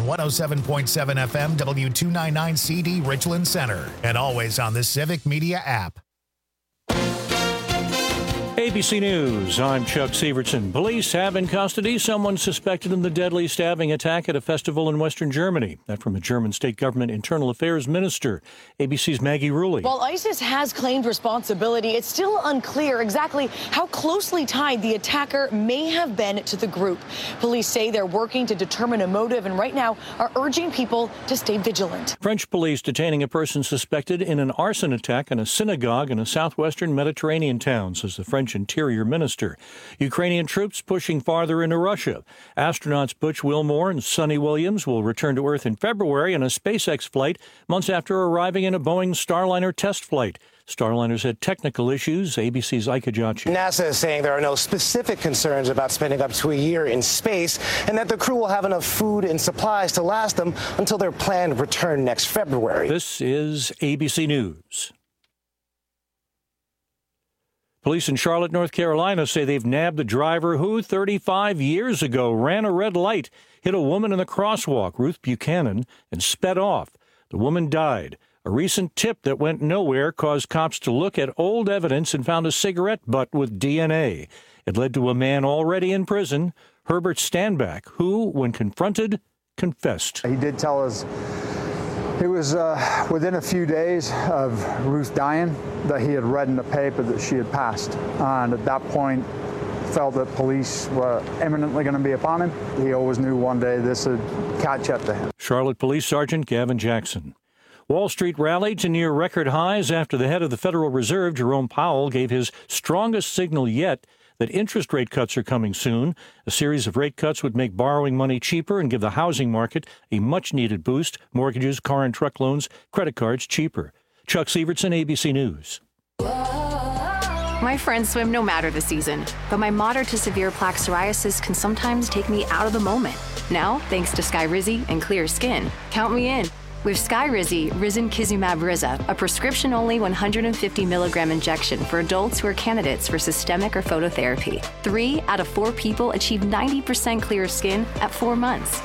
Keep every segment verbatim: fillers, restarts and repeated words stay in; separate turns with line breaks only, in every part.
on one oh seven point seven F M, W two ninety-nine C D, Richland Center, and always on the Civic Media app.
A B C News, I'm Chuck Severson. Police have in custody someone suspected in the deadly stabbing attack at a festival in Western Germany. That from a German state government internal affairs minister. A B C's Maggie Rulli.
While ISIS has claimed responsibility, it's still unclear exactly how closely tied the attacker may have been to the group. Police say they're working to determine a motive and right now are urging people to stay vigilant.
French police detaining a person suspected in an arson attack in a synagogue in a southwestern Mediterranean town, says the French Interior Minister. Ukrainian troops pushing farther into Russia. Astronauts Butch Wilmore and Sonny Williams will return to Earth in February on a SpaceX flight, months after arriving in a Boeing Starliner test flight. Starliners had technical issues. A B C's Ike Ajachi.
NASA is saying there are no specific concerns about spending up to a year in space and that the crew will have enough food and supplies to last them until their planned return next February.
This is A B C News. Police in Charlotte, North Carolina say they've nabbed the driver who thirty-five years ago ran a red light, hit a woman in the crosswalk, Ruth Buchanan, and sped off. The woman died. A recent tip that went nowhere caused cops to look at old evidence and found a cigarette butt with D N A. It led to a man already in prison, Herbert Standback, who, when confronted, confessed.
He did tell us it was uh, within a few days of Ruth dying that he had read in the paper that she had passed. And at that point, felt that police were imminently going to be upon him. He always knew one day this would catch up to him.
Charlotte Police Sergeant Gavin Jackson. Wall Street rallied to near record highs after the head of the Federal Reserve, Jerome Powell, gave his strongest signal yet that interest rate cuts are coming soon. A series of rate cuts would make borrowing money cheaper and give the housing market a much-needed boost. Mortgages, car and truck loans, credit cards cheaper. Chuck Severson, A B C News.
My friends swim no matter the season, but my moderate to severe plaque psoriasis can sometimes take me out of the moment. Now, thanks to Skyrizi and clear skin, count me in. With Skyrizi, Risankizumab Riza, a prescription-only one hundred fifty milligram injection for adults who are candidates for systemic or phototherapy. Three out of four people achieve ninety percent clear skin at four months.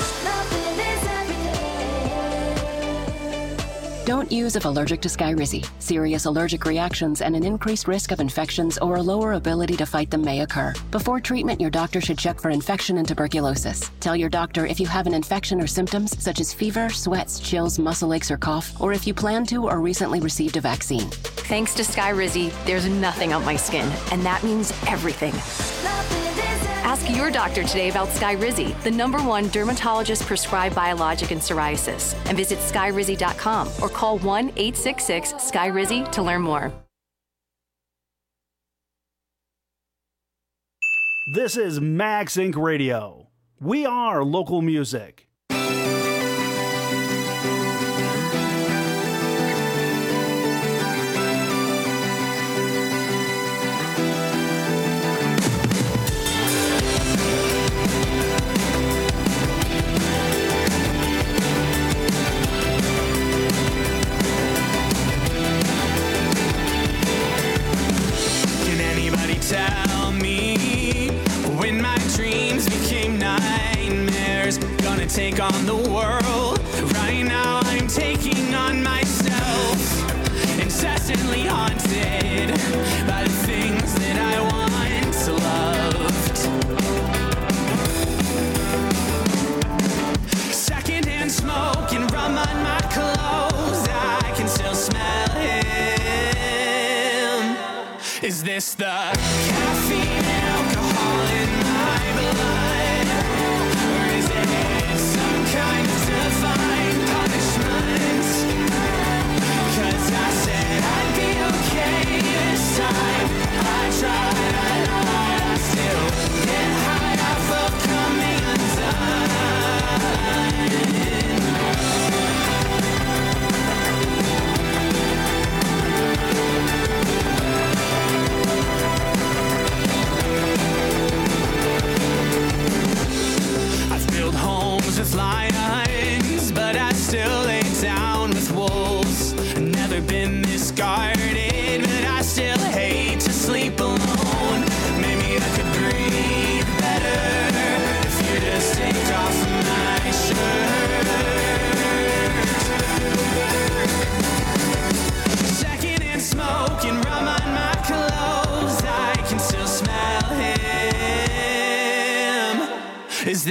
Don't use if allergic to Skyrizi. Serious allergic reactions and an increased risk of infections or a lower ability to fight them may occur. Before treatment, your doctor should check for infection and tuberculosis. Tell your doctor if you have an infection or symptoms such as fever, sweats, chills, muscle aches, or cough, or if you plan to or recently received a vaccine.
Thanks to Skyrizi, there's nothing on my skin, and that means everything. Ask your doctor today about Skyrizi, the number one dermatologist-prescribed biologic in psoriasis, and visit skyrizi dot com or call one eight six six Skyrizi to learn more.
This is Max Incorporated. Radio. We are local music.
Tell me when my dreams became nightmares, gonna take on the world. Right now I'm taking on myself, incessantly haunted by the things that I once loved. Secondhand smoke and rum on my clothes, I can still smell him. Is this the caffeine and alcohol in my blood? Or is it some kind of divine punishment? 'Cause I said I'd be okay this time. I tried, I lied, I still get high off of coming undone.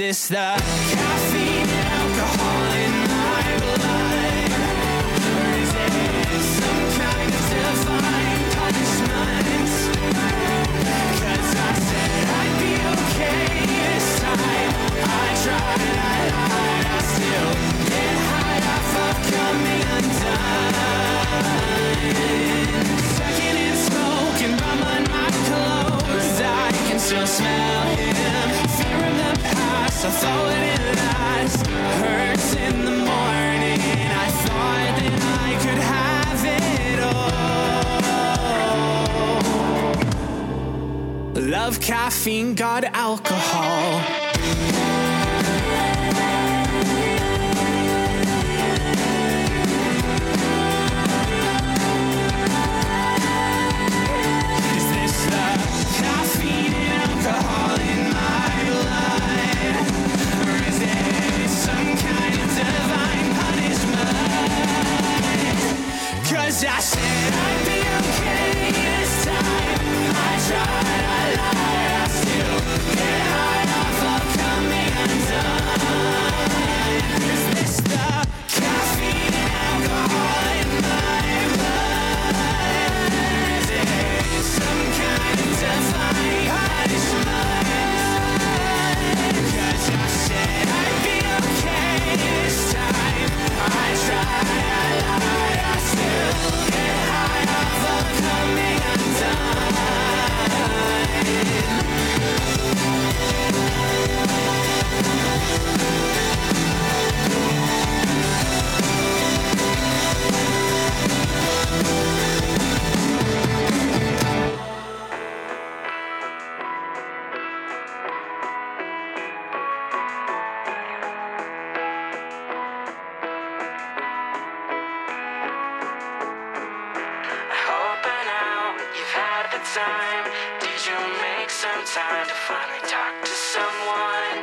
this the caffeine and alcohol in my blood? Or is it some kind of divine punishment? Cause I said I'd be okay this time. I tried, I lied, I still get high off of coming undone. Second in smoke and rum on my clothes, I can still smell him. Fear of the past, I thought it would last. Hurts in the morning, I thought that I could have it all. Love, caffeine, God, alcohol. Is this the caffeine and alcohol in my blood? Or is it some kind of divine punishment? Cause I said I'd be okay this time. I tried, I lied, I still get high off of coming undone. Is this the caffeine and alcohol in my blood? Is it some kind of divine punishment? Cause I said I'd be okay this time. I tried, I lied, I still get high off of coming undone. I hope by now you've had the time. Did you make some time to finally talk to someone?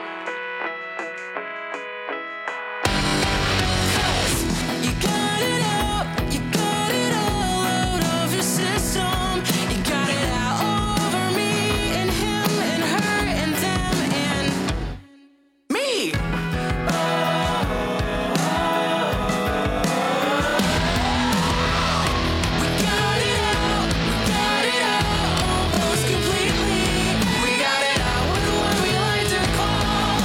You got it out, you got it all out of your system. You got it out over me and him and her and them and me. We got it out, we got it out almost completely. We got it out with what we like to call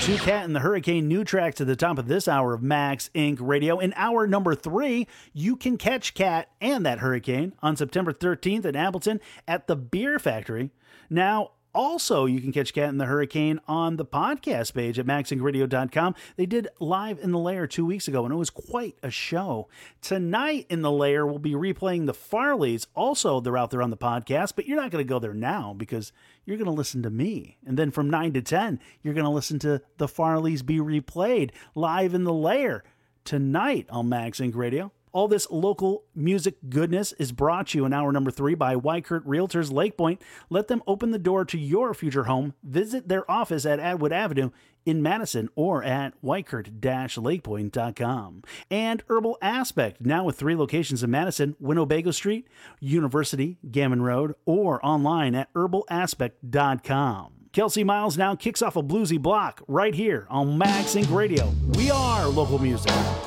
to Cat and the Hurricane, new tracks at the top of this hour of Max Incorporated. Radio. In hour number three, you can catch Cat and that Hurricane on September thirteenth in Appleton at the Beer Factory. Now, also, you can catch Cat and the Hurricane on the podcast page at max inc radio dot com. They did Live in the Lair two weeks ago, and it was quite a show. Tonight in the Lair, we'll be replaying the Farleys. Also, they're out there on the podcast, but you're not going to go there now because you're going to listen to me. And then from nine to ten, you're going to listen to the Farleys be replayed Live in the Lair tonight on Max Incorporated. Radio. All this local music goodness is brought to you in hour number three by Weichert Realtors Lake Point. Let them open the door to your future home. Visit their office at Atwood Avenue in Madison or at weichert dash lake point dot com. And Herbal Aspect, now with three locations in Madison, Winnebago Street, University, Gammon Road, or online at herbal aspect dot com. Kelsey Miles now kicks off a bluesy block right here on Max Incorporated. Radio. We are local music.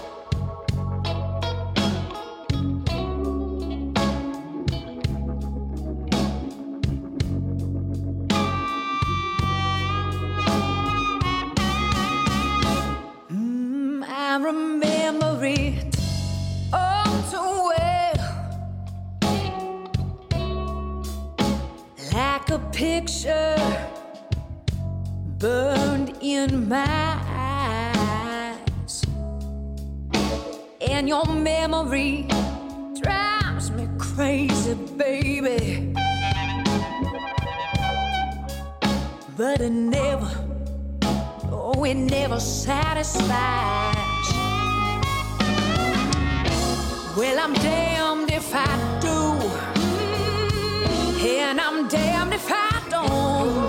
I remember it all too well, like a picture burned in my eyes, and your memory drives me crazy, baby, but it never, oh, it never satisfies. Well, I'm damned if I do, and I'm damned if I don't.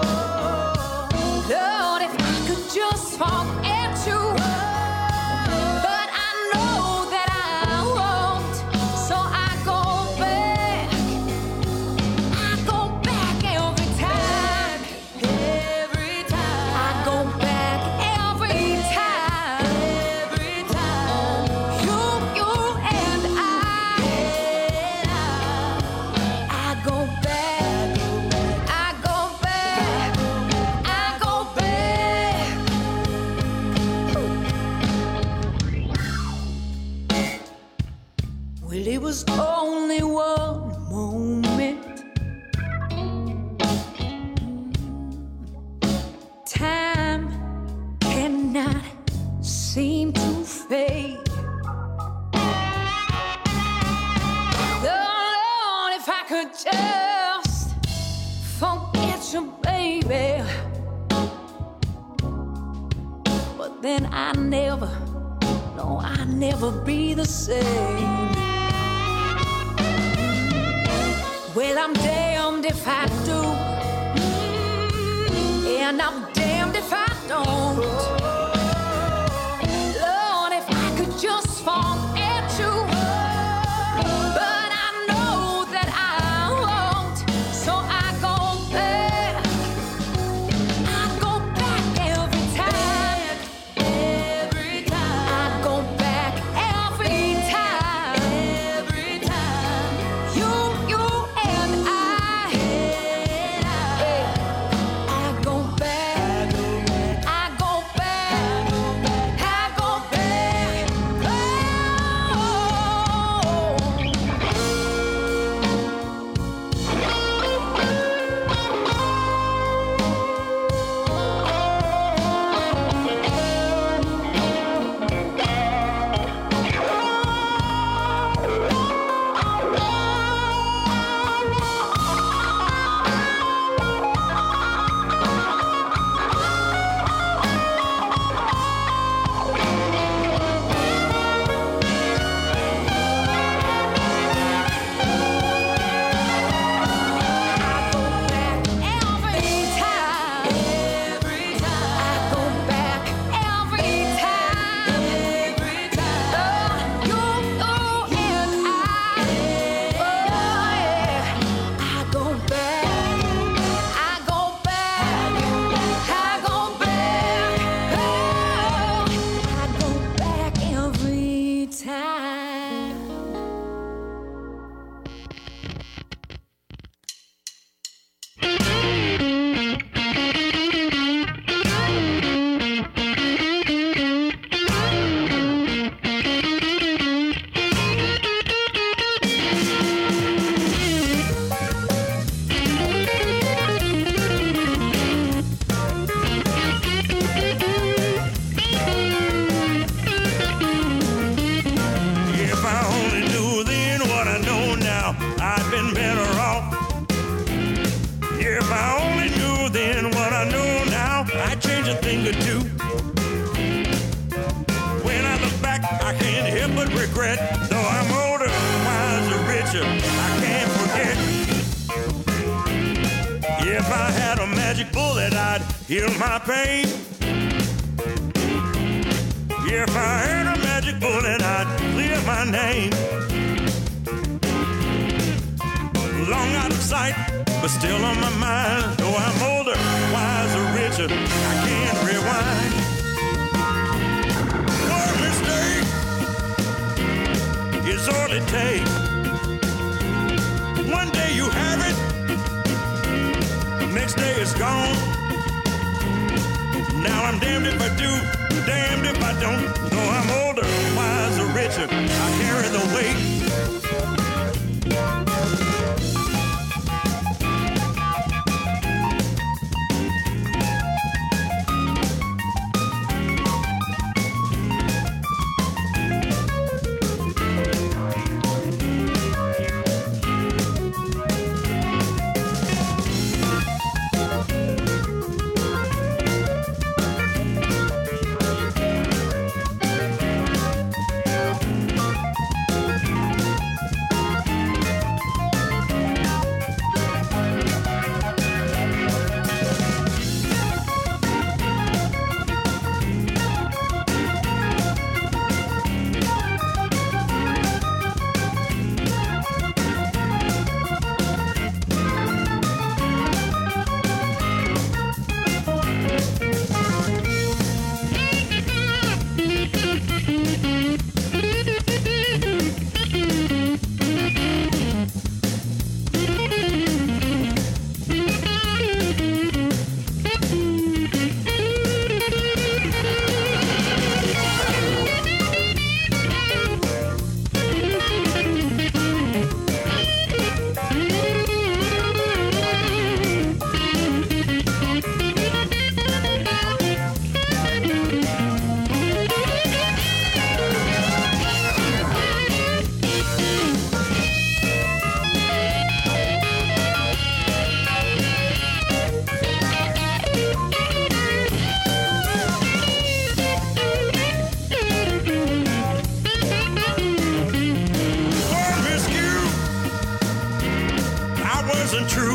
Lord, if I could just forget you, but I know that I won't, so I go back, I go back every time, every time, I go back every time, every time, you, you and I, I go back, I go back, I go back. Well, it was only one moment. Time cannot seem to fade. Oh, Lord, if I could just forget you, baby. But then I never, no, I never be the same. Well, I'm damned if I do, and I'm damned if I don't. Lord, if I could just forget you, but I know that I won't, so I go back, I go back every time, every time, I go back every time, every time, you, you and I, I go back, I go back, I go back, back.
to do. When I look back, I can't help but regret. Though I'm older, wiser, richer, I can't forget. If I had a magic bullet, I'd heal my pain. If I had a magic bullet, I'd clear my name. Long out of sight, but still on my mind. Though I'm older, wiser, richer, I can't rewind. One mistake is all it takes. One day you have it, next day it's gone. Now I'm damned if I do, damned if I don't. Though I'm older, wiser, richer, I carry the weight. wasn't true.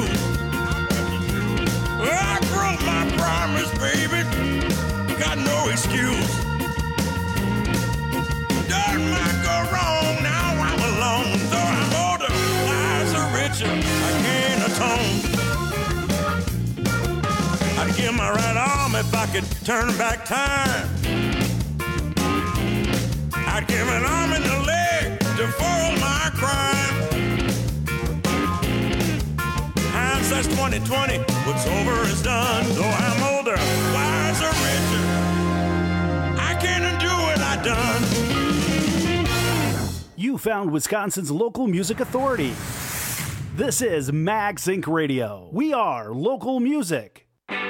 I broke my promise, baby. Got no excuse. Done might go wrong, now I'm alone. Though I'm older, lives are richer, I can't atone. I'd give my right arm if I could turn back time. I'd give an arm and a leg to foil my crime. Hindsight's twenty twenty, what's over is done. Though I'm older, wiser, richer, I can't undo what I done.
You found Wisconsin's local music authority. This is Max Inc Radio. We are local music.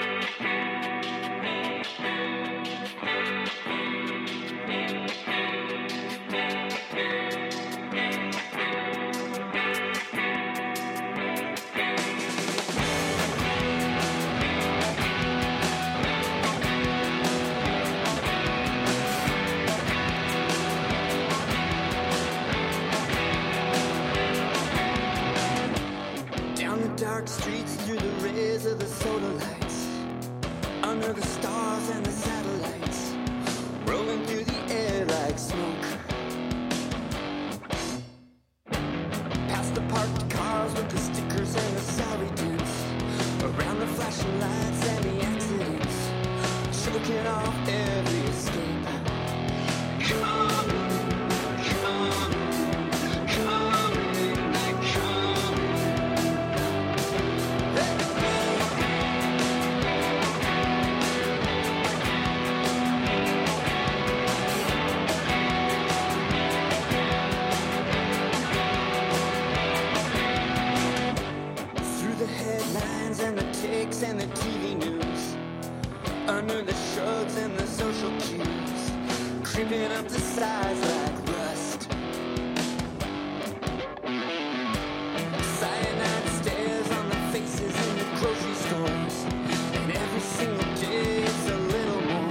Dark streets through the rays of the solar lights, under the stars and the satellites, rolling through the air like smoke. Past the parked cars with the stickers and the sorry dents, around the flashing lights and the accidents, choking off every escape. Come, come, come, midnight, come. And the T V news, under the shrugs and the social cues, creeping up the sides like rust. Cyanide stares on the faces in the grocery stores, and every single day it's a little more.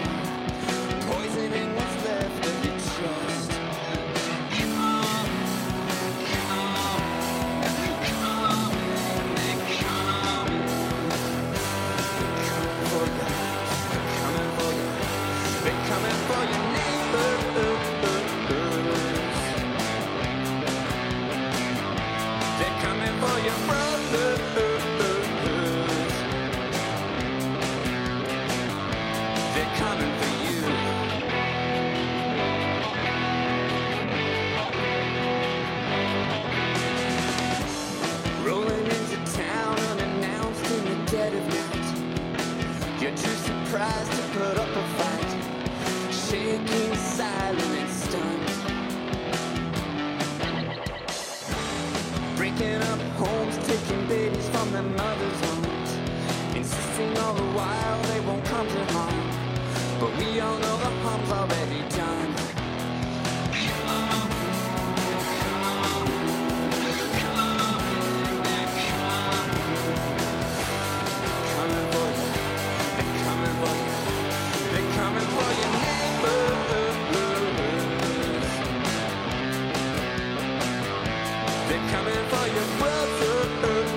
shaking, silent and stunned. Breaking up homes, taking babies from their mothers' arms, insisting all the while they won't come to harm. But we all know the harm's already done. Coming for you, they're coming for you, they're coming for your neighbors. They're coming for your brothers.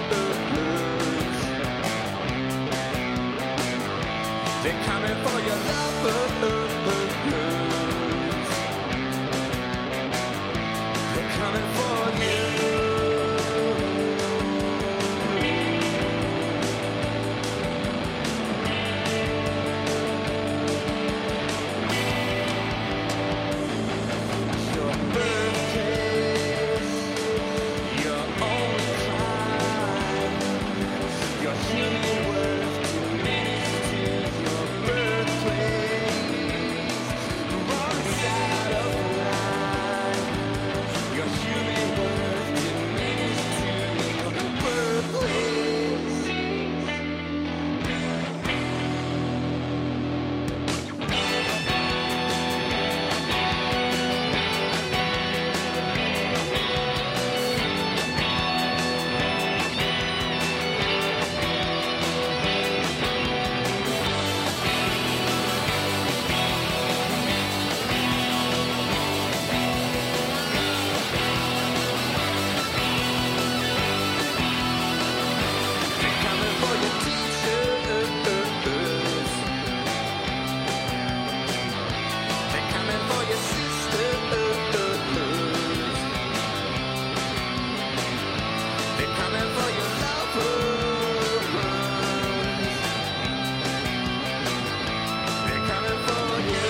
They're coming for your lovers. They're coming for you. Your birthplace, your only crime, your human worth diminished to your birthplace. The wrong side of the line. Your human worth diminished to your birthplace. They're coming for your teachers. They're coming for your sisters. They're coming for your lovers. They're coming for you.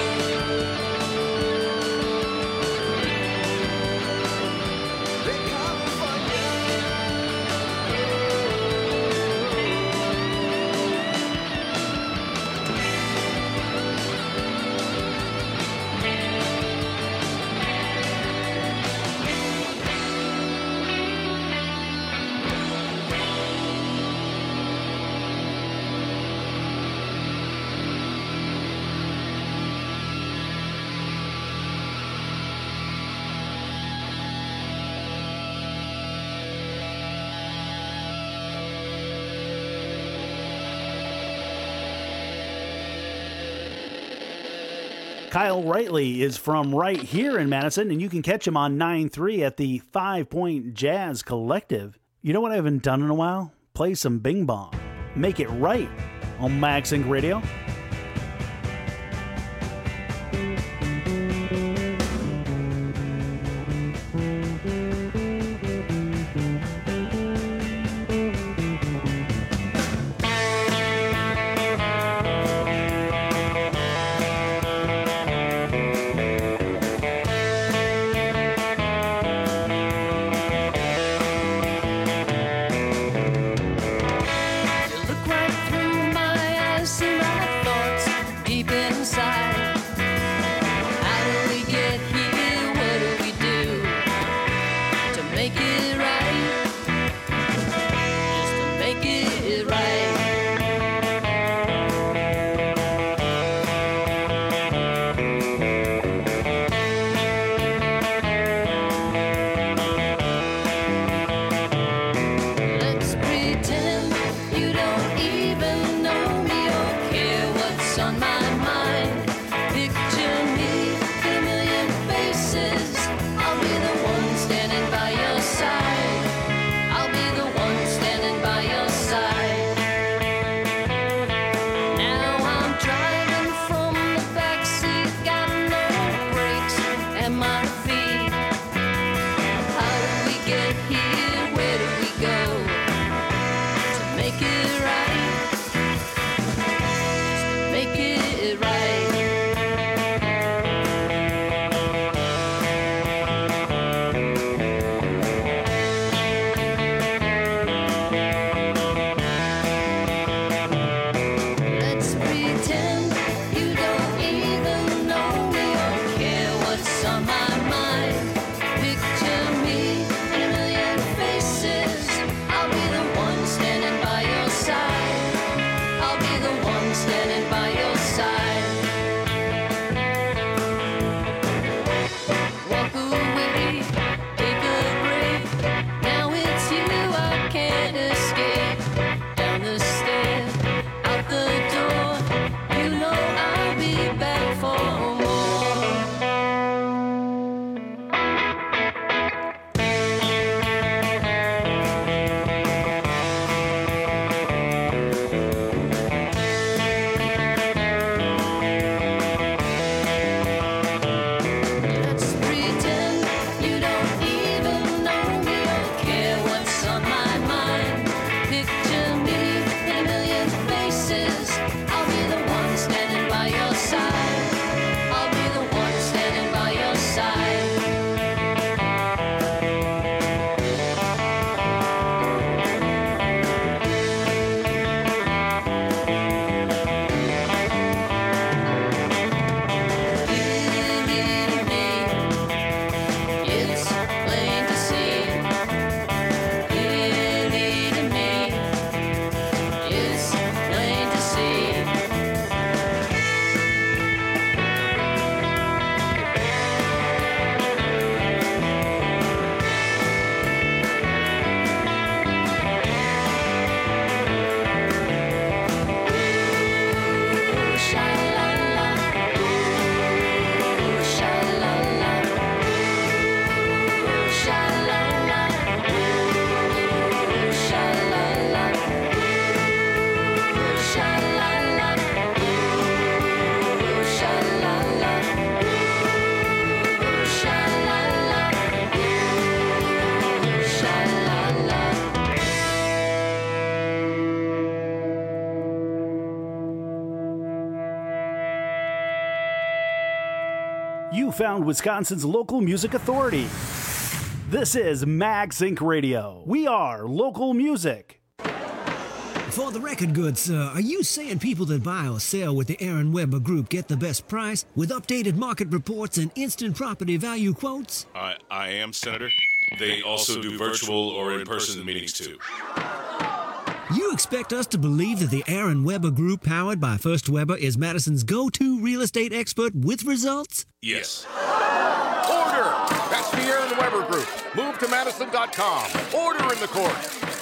They're coming for you.
Kyle Rightly is from right here in Madison, and you can catch him on nine three at the Five Point Jazz Collective. You know what I haven't done in a while? Play some Bing Bong. Make it right on Max Inc Radio.
Look right through my eyes, see my
You found Wisconsin's local music authority. This is Max Inc Radio. We are local music.
For the record goods, sir, are you saying people that buy or sell with the Aaron Weber Group get the best price with updated market reports and instant property value quotes?
I, I am, Senator. They also do virtual or in-person meetings, too.
You expect us to believe that the Aaron Weber Group, powered by First Weber, is Madison's go-to real estate expert with results?
Yes.
Order! That's the Aaron Weber Group. Move to Madison dot com. Order in the court.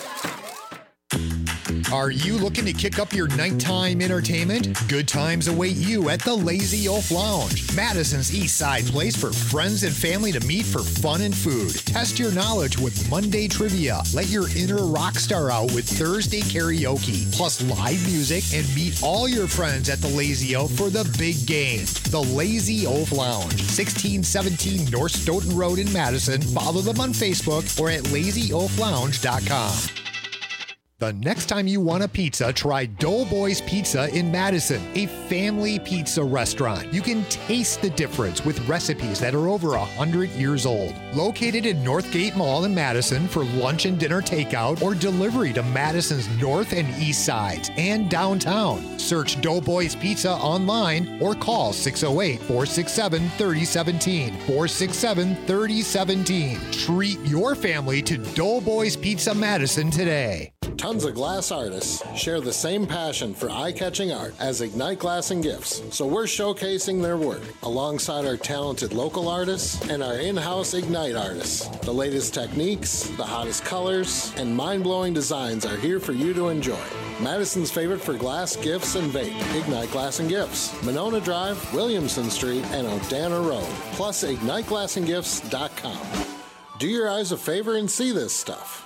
Are you looking to kick up your nighttime entertainment? Good times await you at the Lazy Oaf Lounge, Madison's East Side place for friends and family to meet for fun and food. Test your knowledge with Monday trivia. Let your inner rock star out with Thursday karaoke, plus live music, and meet all your friends at the Lazy Oaf for the big game. The Lazy Oaf Lounge, sixteen seventeen North Stoughton Road in Madison. Follow them on Facebook or at lazy oaf lounge dot com. The next time you want a pizza, try Doughboys Pizza in Madison, a family pizza restaurant. You can taste the difference with recipes that are over one hundred years old. Located in Northgate Mall in Madison for lunch and dinner takeout or delivery to Madison's north and east sides and downtown. Search Doughboys Pizza online or call six oh eight, four six seven, three oh one seven, four six seven, three oh one seven. Treat your family to Doughboys Pizza Madison today.
Tons of glass artists share the same passion for eye-catching art as Ignite Glass and Gifts, so we're showcasing their work alongside our talented local artists and our in-house Ignite artists. The latest techniques, the hottest colors, and mind-blowing designs are here for you to enjoy. Madison's favorite for glass, gifts, and vape, Ignite Glass and Gifts, Monona Drive, Williamson Street, and Odana Road, plus ignite glass and gifts dot com. Do your eyes a favor and see this stuff.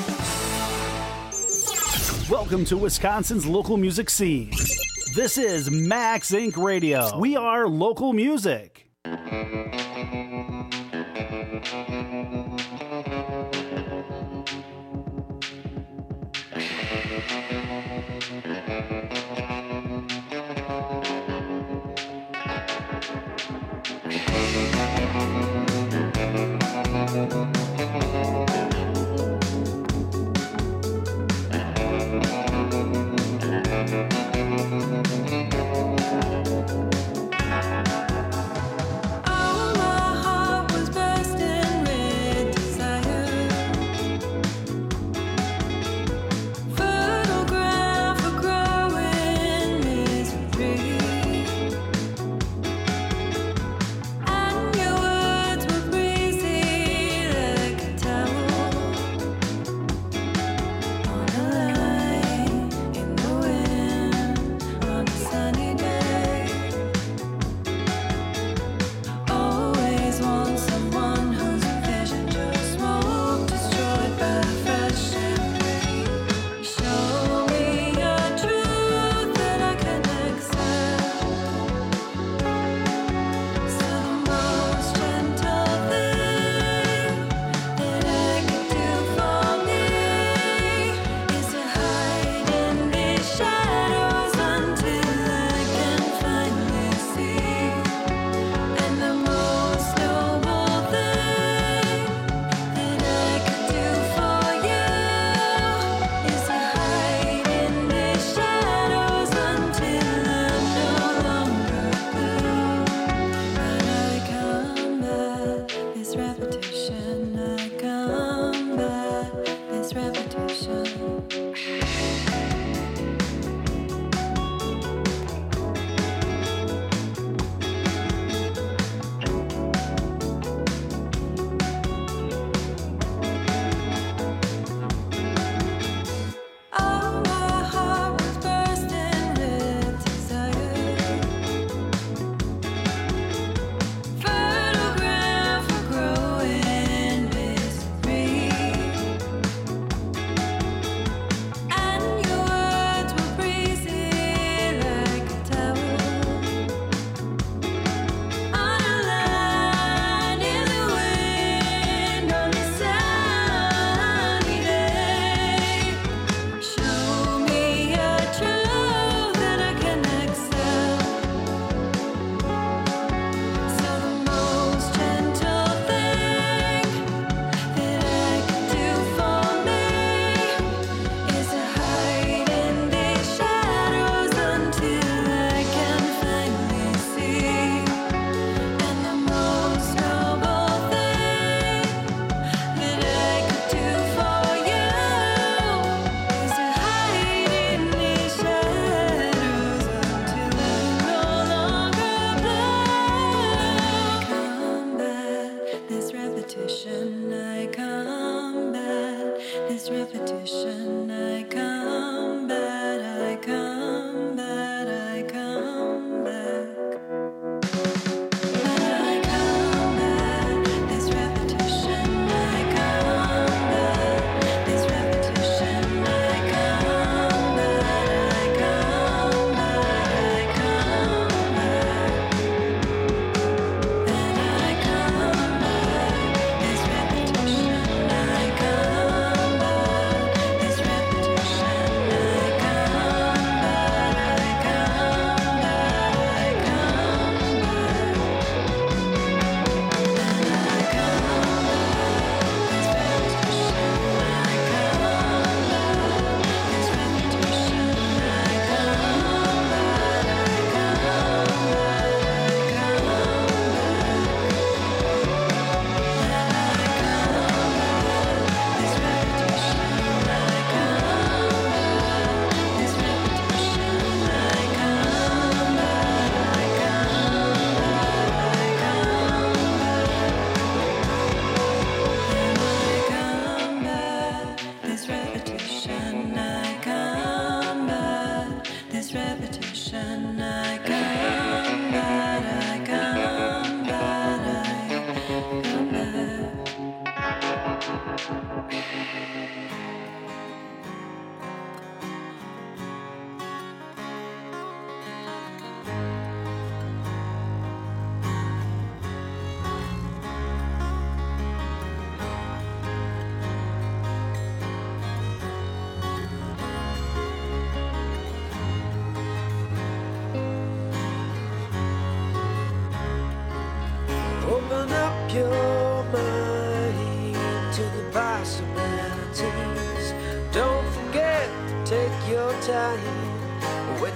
Welcome to Wisconsin's local music scene. This is Max Inc Radio. We are local music.
And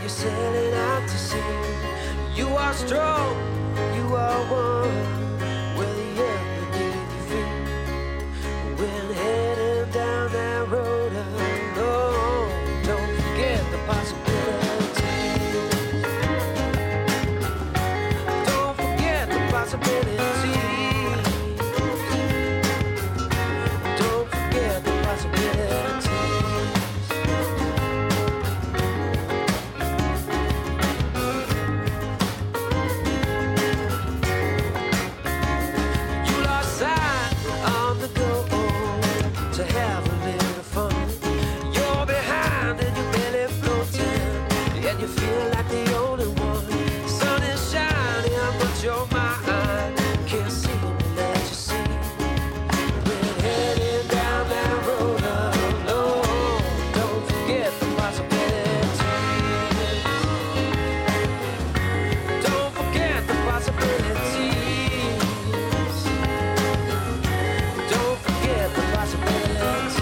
you're setting out to sea. You are strong, you are one, where the earth beneath your feet. When heading down that road alone, don't forget the possibilities. Don't forget the possibilities. Don't forget the possibilities. You lost sight on the go to have a little fun. You're behind and you're barely floating, and you feel like the only one. Sun is shining, but your mind can't see and let you see. When heading down that road alone, don't forget the possibilities. Don't forget the possibilities. Don't forget the possibilities.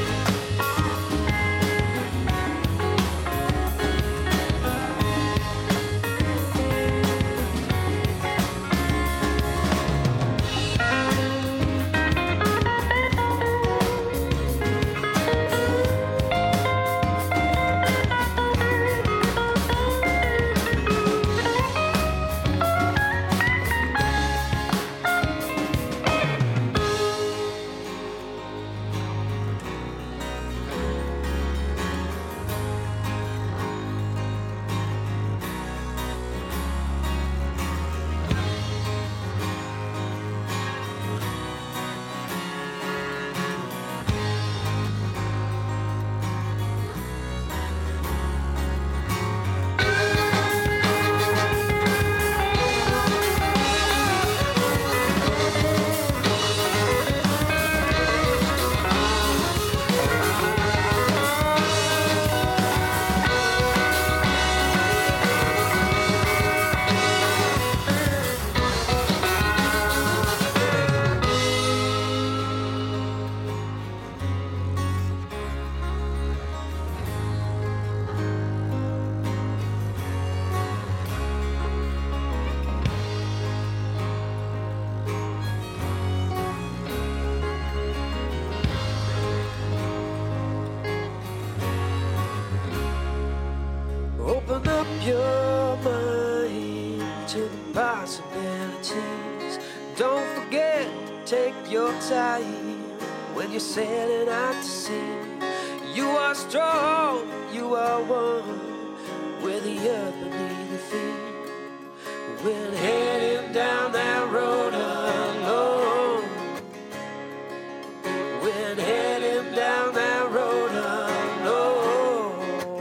Open up your mind to the possibilities. Don't forget to take your time when you're sailing out to sea. You are strong, you are one, with the earth beneath your feet. When heading down that road alone, when heading down that road alone,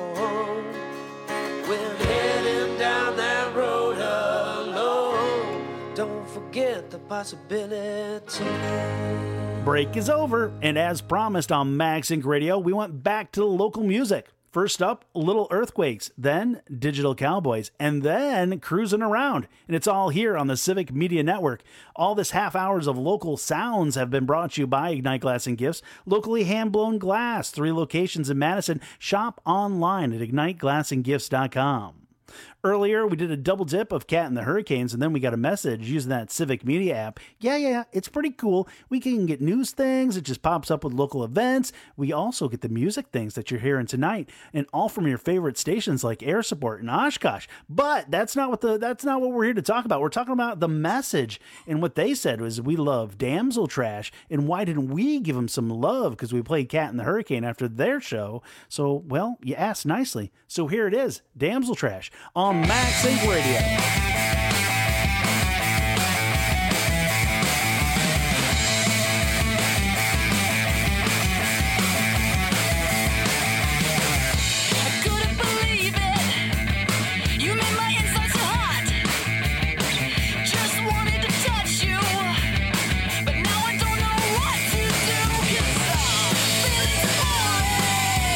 when heading down that road alone, don't forget the possibility.
Break is over, and as promised on Max Inc Radio, we went back to the local music. First up, Little Earthquakes, then Digital Cowboys, and then Cruising Around. And it's all here on the Civic Media Network. All this half hours of local sounds have been brought to you by Ignite Glass and Gifts, locally hand-blown glass, three locations in Madison. Shop online at ignite glass and gifts dot com. Earlier, we did a double dip of Cat and the Hurricanes, and then we got a message using that Civic Media app. Yeah, yeah, it's pretty cool. We can get news things. It just pops up with local events. We also get the music things that you're hearing tonight, and all from your favorite stations like Air Support and Oshkosh. But that's not what the that's not what we're here to talk about. We're talking about the message, and what they said was we love Damsel Trash, and why didn't we give them some love? Because we played Cat and the Hurricane after their show. So, well, you asked nicely. So here it is, Damsel Trash on Max Inc Radio.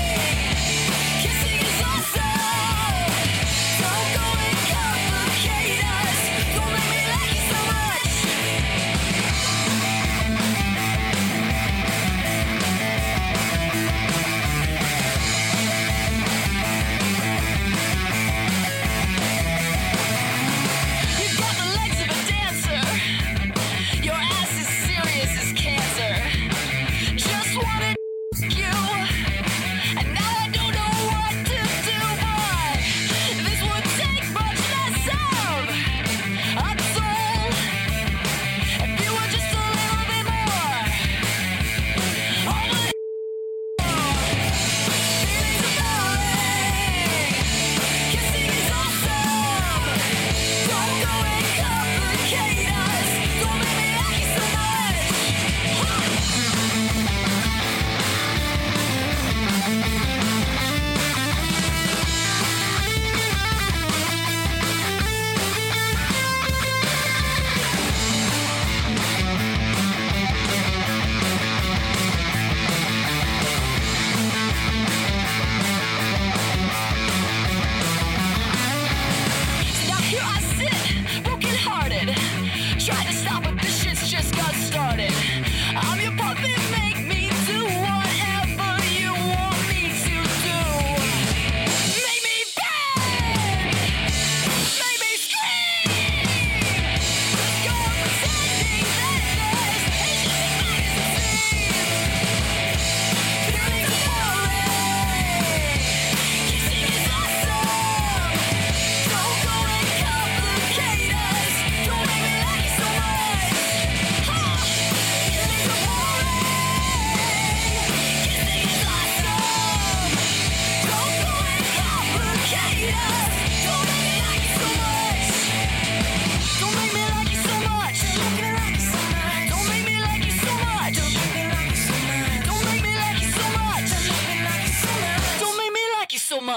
Kissing is awesome. Don't go and complicate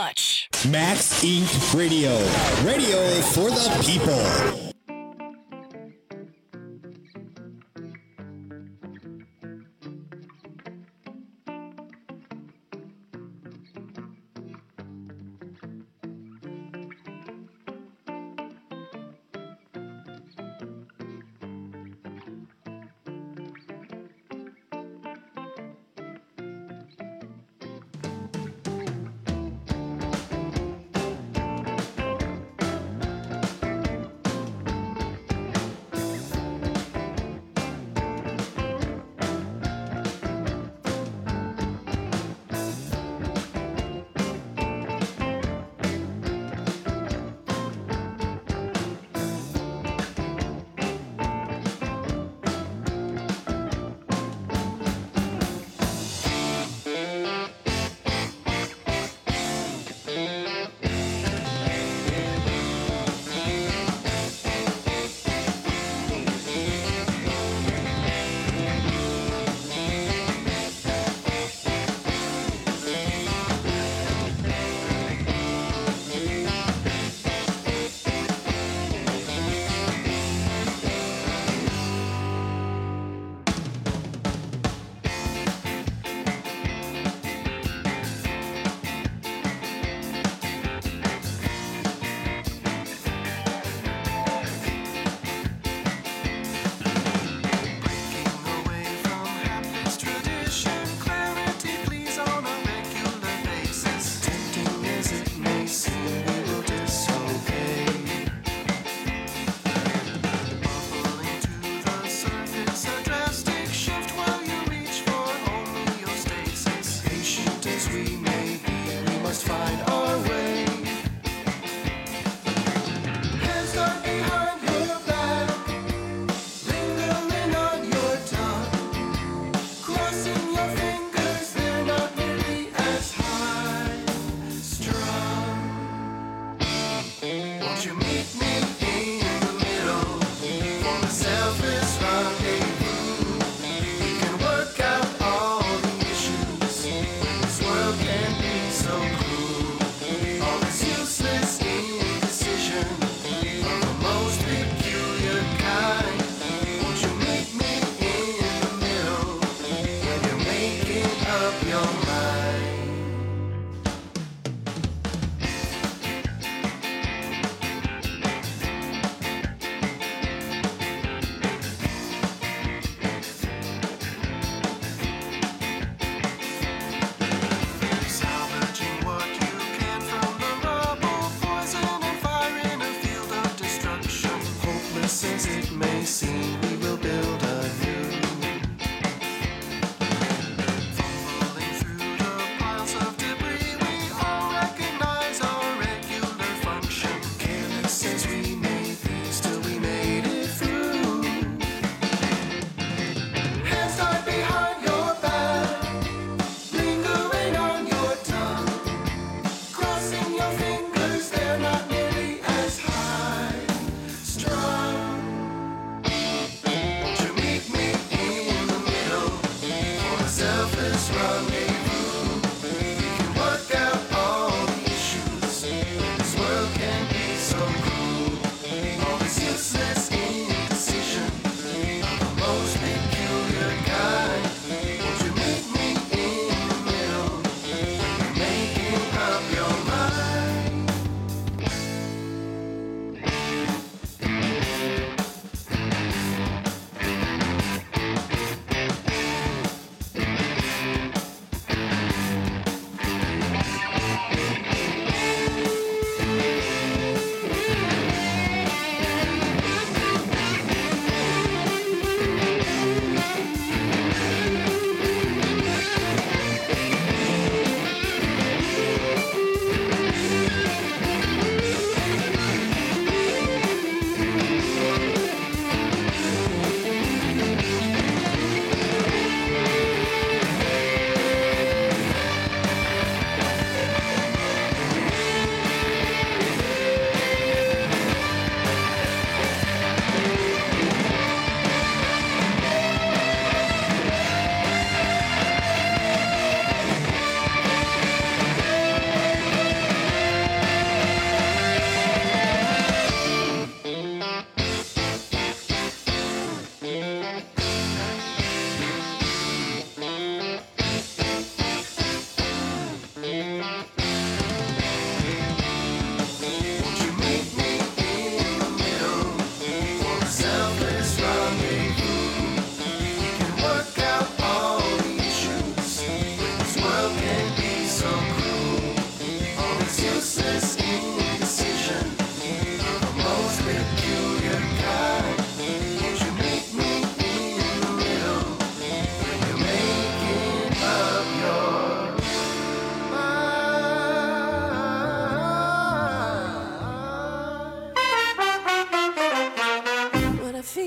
much.
Max Incorporated. Radio. Radio for the people.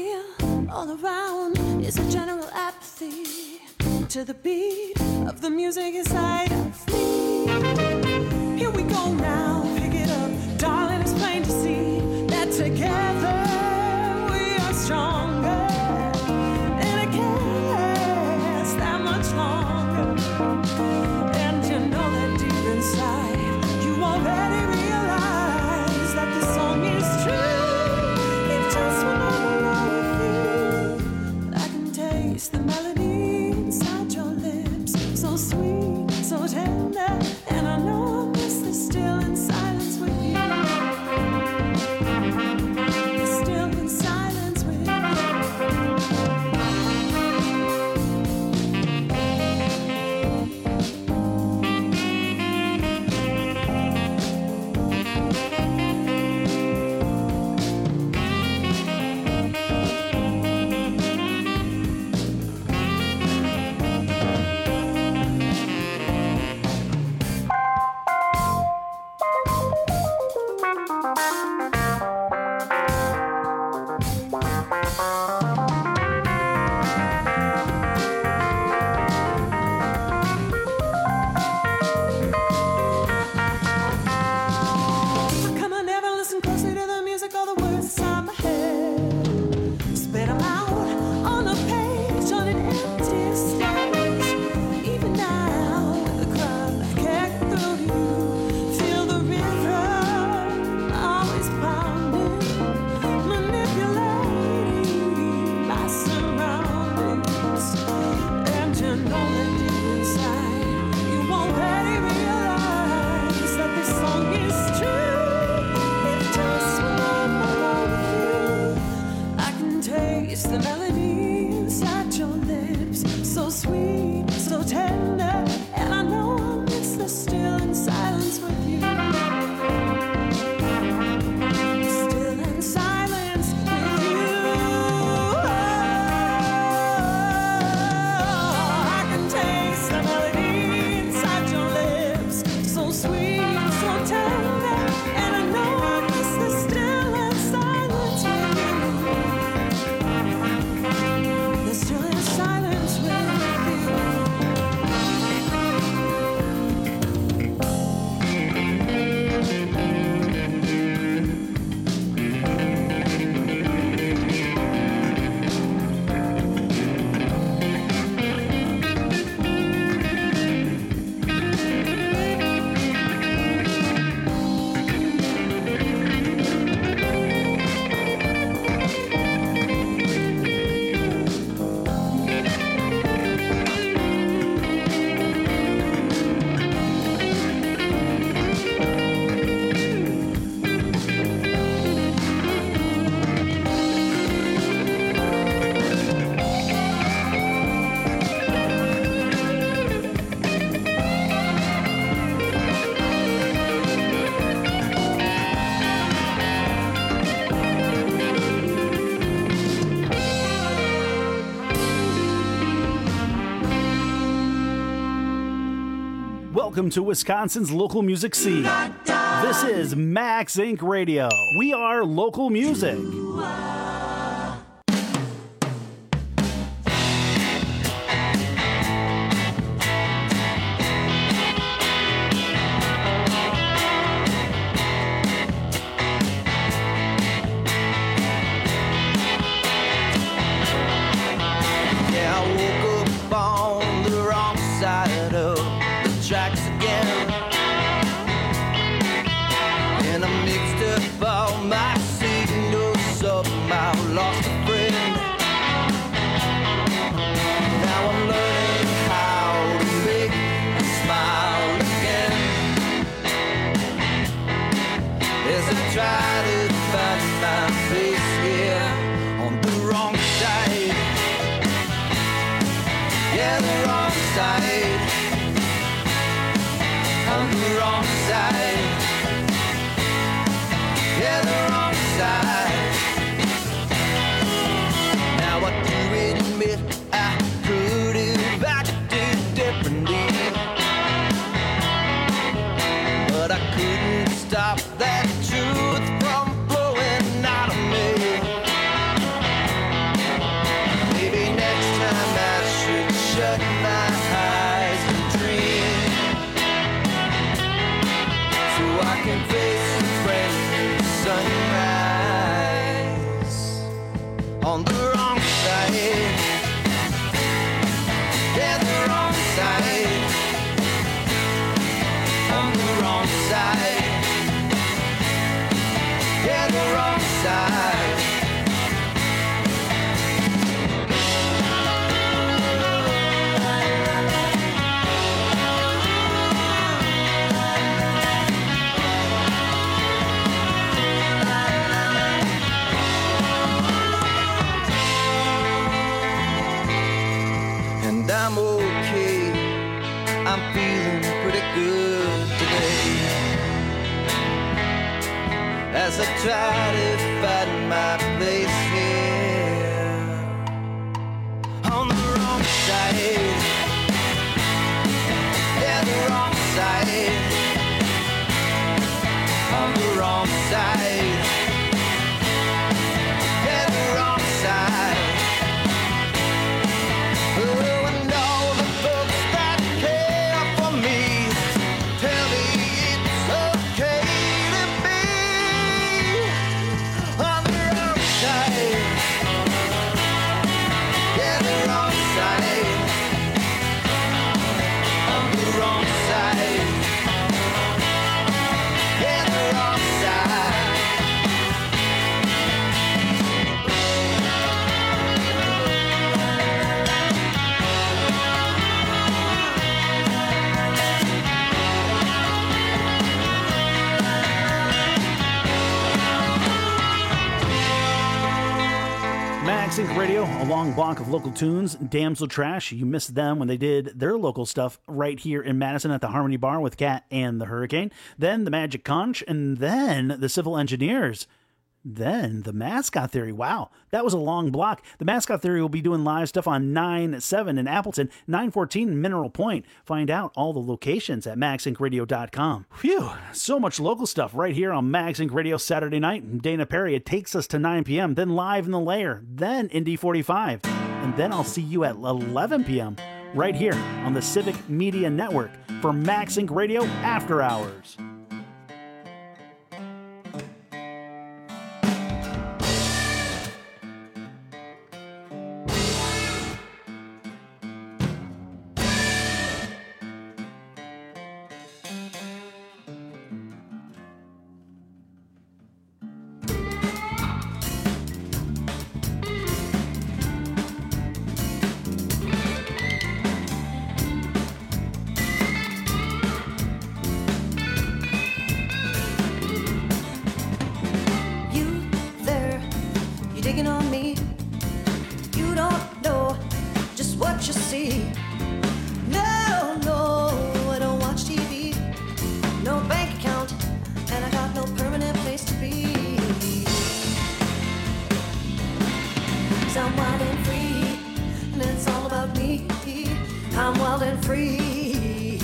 feel all around is a general apathy to the beat of the music inside of me. Here we go now, pick it up, darling, it's plain to see that together we are stronger, and it can't last that much longer. And you know that deep inside, you already realize that the song is true. If just when I'm alone with you, I can taste the melody inside your lips, so sweet, so tender, and I know I miss the still in silence with you. The still in silence with you. Come on, never listen closely to the music or the words inside my head. Spit 'em out on a page on an empty stage. Even now, with the crowd back through you, feel the rhythm always pounding, manipulating my surroundings. And you know that deep inside, you already realize that this song is true. If just when I'm alone with you, I can taste the melody inside your lips, so sweet, so tender, and I know I'll miss the still in silence with you. Still in silence with you. I can taste the melody inside your lips, so sweet, so tender, and I know I miss the still in silence with you. The still in silence with you.
Welcome to Wisconsin's local music scene. This is Max Inc Radio. We are local music.
Yeah, I woke up on the wrong side of the tracks again, and I mixed up all my signals, somehow lost a friend. Now I'm learning how to make a smile again, as I try to find my place here on the wrong side. Yeah, the wrong side. On the wrong side. Yeah, the wrong side. Now I do admit I could have acted differently, but I couldn't stop that truth from flowing out of me.
side. Yeah, the wrong side. On the wrong side. Yeah, the wrong side. And I'm okay, I'm feeling pretty good today. As I try to find my place here on the wrong side. Yeah, the wrong side. On the wrong side. Yeah, the wrong side. Oh, and all the folks that care for me tell me it's okay to be on the wrong side. Yeah, the wrong side. On the wrong side. Yeah, the wrong side.
Max Inc Radio, a long block of local tunes. Damsel Trash, you missed them when they did their local stuff right here in Madison at the Harmony Bar with Cat and the Hurricane. Then the Magic Conch, and then the Civil Engineers. Then the Mascot Theory. Wow, that was a long block. The Mascot Theory will be doing live stuff on nine seven in Appleton, nine fourteen in Mineral Point. Find out all the locations at max inc radio dot com. Phew, so much local stuff right here on Max Inc Radio Saturday night. Dana Perry, it takes us to nine p.m., then live in the Lair, then Indy forty-five. And then I'll see you at eleven p.m. right here on the Civic Media Network for Max Inc Radio After Hours.
digging on me. You don't know just what you see. No, no, I don't watch T V. No bank account, and I got no permanent place to be. 'Cause I'm wild and free, and it's all about me. I'm wild and free.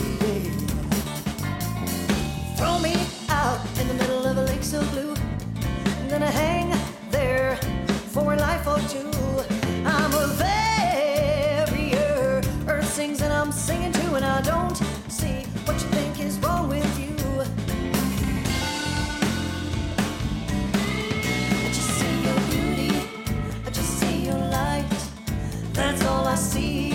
Throw me out in the middle of a lake so blue. I'm gonna hang there for a life or two. I'm a barrier. Earth sings and I'm singing too, and I don't see what you think is wrong with you. I just see your beauty. I just see your light. That's all I see.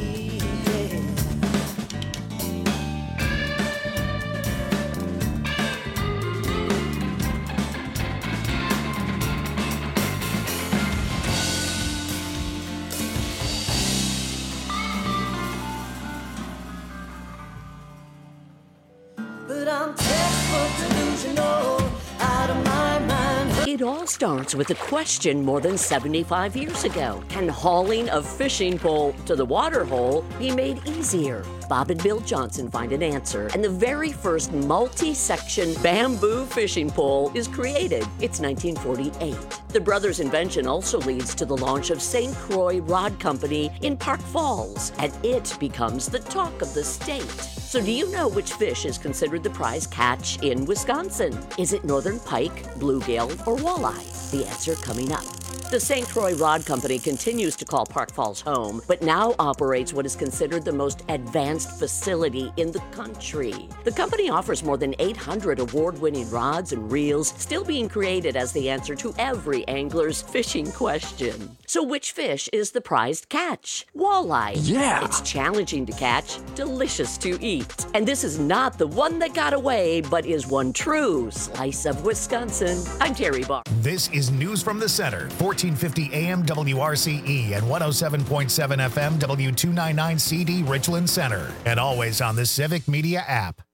It all starts with a question more than seventy-five years ago. Can hauling a fishing pole to the water hole be made easier? Bob and Bill Johnson find an answer, and the very first multi-section bamboo fishing pole is created. It's nineteen forty-eight. The brothers' invention also leads to the launch of Saint Croix Rod Company in Park Falls, and it becomes the talk of the state. So do you know which fish is considered the prize catch in Wisconsin? Is it northern pike, bluegill, or walleye? The answer coming up. The Saint Croix Rod Company continues to call Park Falls home, but now operates what is considered the most advanced facility in the country. The company offers more than eight hundred award-winning rods and reels, still being created as the answer to every angler's fishing question. So which fish is the prized catch? Walleye.
Yeah.
It's challenging to catch, delicious to eat. And this is not the one that got away, but is one true slice of Wisconsin. I'm Terry Barr.
This is News from the Center, fourteen fifty A M W R C E and one oh seven point seven F M W two ninety-nine C D Richland Center. And always on the Civic Media app.